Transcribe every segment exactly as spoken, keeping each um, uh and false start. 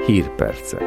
Hírpercek.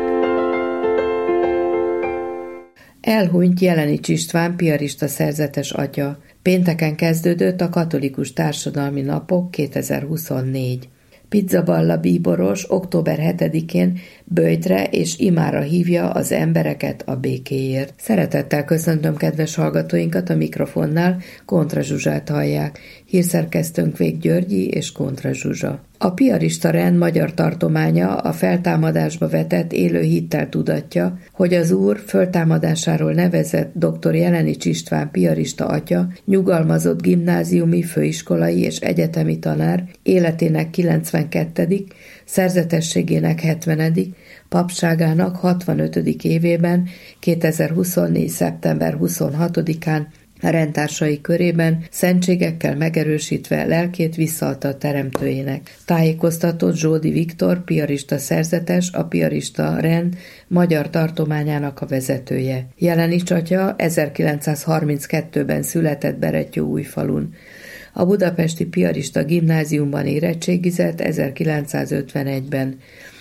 Elhunyt Jelenics István piarista szerzetes atya. Pénteken kezdődött a Katolikus Társadalmi Napok kétezer-huszonnégy. Pizzaballa bíboros október hetedikén böjtre és imára hívja az embereket a békéért. Szeretettel köszöntöm kedves hallgatóinkat, a mikrofonnál Kontra Zsuzsát hallják. Hírszerkesztőnk Vég Györgyi és Kontra Zsuzsa. A piarista rend magyar tartománya a feltámadásba vetett élő hittel tudatja, hogy az Úr föltámadásáról nevezett dr. Jelenics István piarista atya, nyugalmazott gimnáziumi, főiskolai és egyetemi tanár, életének kilencvenkettedik, szerzetességének hetvenedik, papságának hatvanötödik évében, kétezer-huszonnégy. szeptember huszonhatodikán a rendtársai körében szentségekkel megerősítve lelkét visszaadta a teremtőjének. Tájékoztatott Zsódi Viktor, piarista szerzetes, a piarista rend magyar tartományának a vezetője. Jelenics atya ezerkilencszázharminckettőben született Berettyóújfalun. A budapesti piarista gimnáziumban érettségizett ezerkilencszázötvenegyben.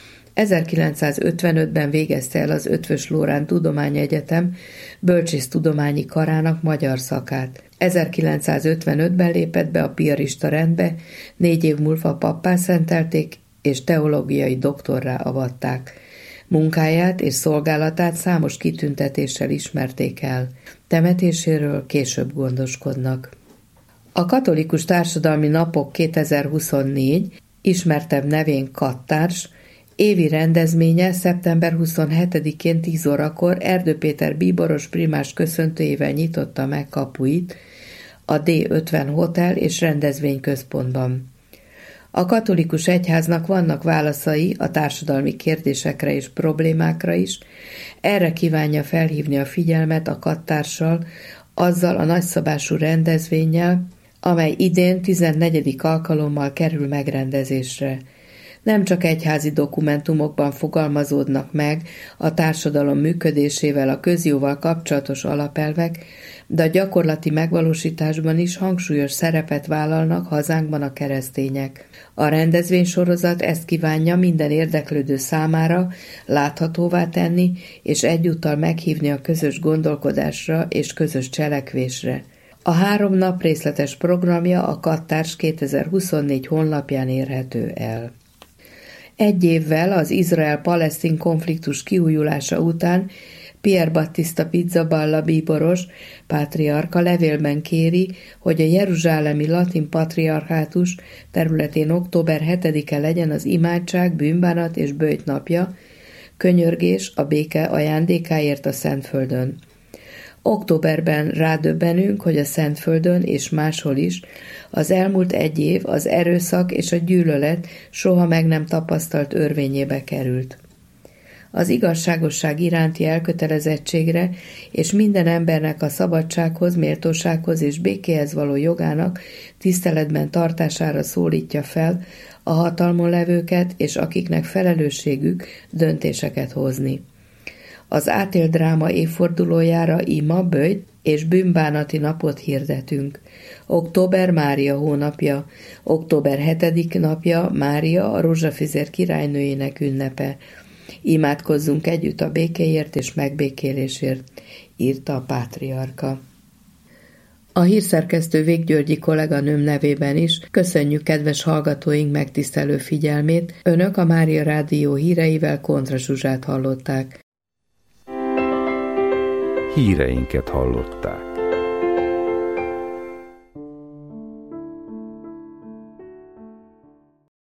ezerkilencszázötvenötben végezte el az Eötvös Loránd Tudományegyetem bölcsésztudományi karának magyar szakát. ezerkilencszázötvenötben lépett be a piarista rendbe, négy év múlva pappá szentelték és teológiai doktorrá avatták. Munkáját és szolgálatát számos kitüntetéssel ismerték el. Temetéséről később gondoskodnak. A Katolikus Társadalmi Napok kétezer-huszonnégy, ismertebb nevén Kattárs, évi rendezménye szeptember huszonhetedikén tíz órakor Erdő Péter bíboros primás köszöntőjével nyitotta meg kapuit a dé ötven Hotel és Rendezvényközpontban. A katolikus egyháznak vannak válaszai a társadalmi kérdésekre és problémákra is, erre kívánja felhívni a figyelmet a Kattárssal, azzal a nagyszabású rendezvénnyel, amely idén tizennegyedik alkalommal kerül megrendezésre. Nem csak egyházi dokumentumokban fogalmazódnak meg a társadalom működésével, a közjóval kapcsolatos alapelvek, de a gyakorlati megvalósításban is hangsúlyos szerepet vállalnak hazánkban a keresztények. A rendezvénysorozat ezt kívánja minden érdeklődő számára láthatóvá tenni, és egyúttal meghívni a közös gondolkodásra és közös cselekvésre. A három nap részletes programja a Kattárs kétezer-huszonnégy honlapján érhető el. Egy évvel az Izrael-Palesztin konfliktus kiújulása után Pier Battista Pizzaballa bíboros, pátriárka levélben kéri, hogy a jeruzsálemi latin patriarchátus területén október hetedike legyen az imádság, bűnbánat és böjt napja, könyörgés a béke ajándékáért a Szentföldön. Októberben rádöbbenünk, hogy a Szentföldön és máshol is az elmúlt egy év az erőszak és a gyűlölet soha meg nem tapasztalt örvényébe került. Az igazságosság iránti elkötelezettségre és minden embernek a szabadsághoz, méltósághoz és békéhez való jogának tiszteletben tartására szólítja fel a hatalmon levőket és akiknek felelősségük döntéseket hozni. Az átélt dráma évfordulójára ima, böjt és bűnbánati napot hirdetünk. Október Mária hónapja, október hetedik napja Mária, a rózsafizér királynőjének ünnepe. Imádkozzunk együtt a békéért és megbékélésért, írta a pátriárka. A hírszerkesztő Vég Györgyi kolléganőm nevében is köszönjük kedves hallgatóink megtisztelő figyelmét. Önök a Mária Rádió híreivel Kontra Zsuzsát hallották. Híreinket hallották.